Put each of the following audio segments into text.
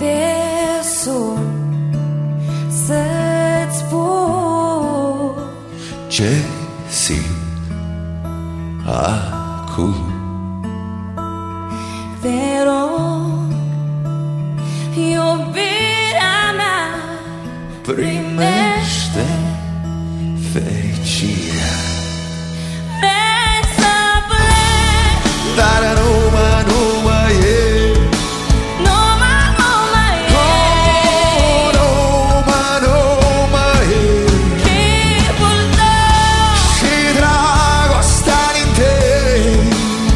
te sun să-ți spun ce simt acum. Te rog, iubirea mea, Primește fericirea, vrei să pleci, dar nu mai e. nu mai e Nu mai e. chipul tău. Și dragostea din tine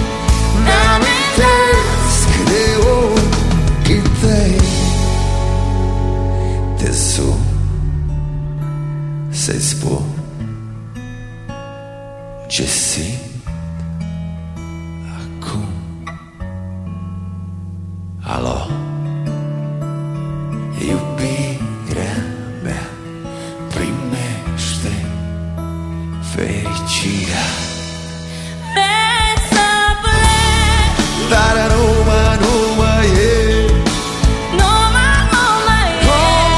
mi-amintesc de ochii tăi. Te sun să-i spun ce simt acum. Alo, iubirea mea, primește fericirea, Vrei să pleci, dar nu mai e. nu mai e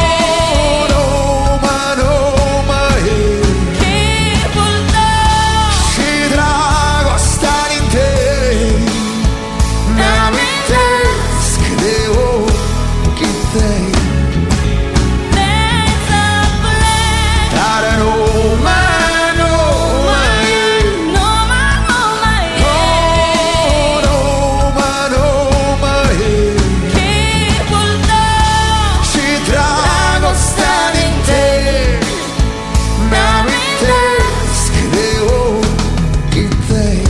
Nu mai e. chipul tău. Și dragostea din tine mi-amintesc de ochii tăi. Vrei să pleci, Dar nu mai e. nu mai e Nu mai e. chipul tău. Și dragostea din tine mi-amintesc de ochii tăi.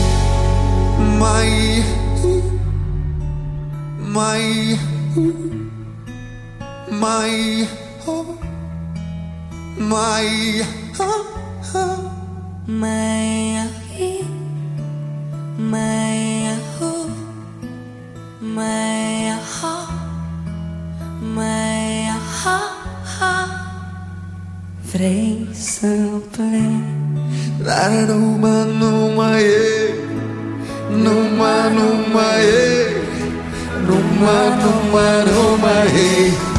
Vrei să pleci, Dar nu mai e. Nu mai e. Nu mai e.